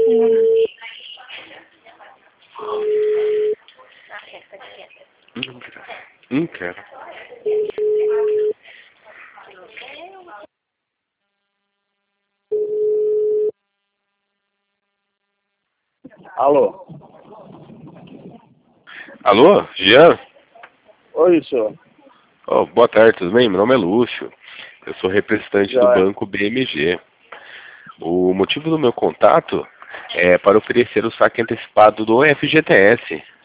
Não quero. Alô? Alô, Jean? Oi, senhor. Oh, boa tarde, tudo bem? Meu nome é Lúcio. Eu sou representante do Já. banco BMG. O motivo do meu contato é para oferecer o saque antecipado do FGTS.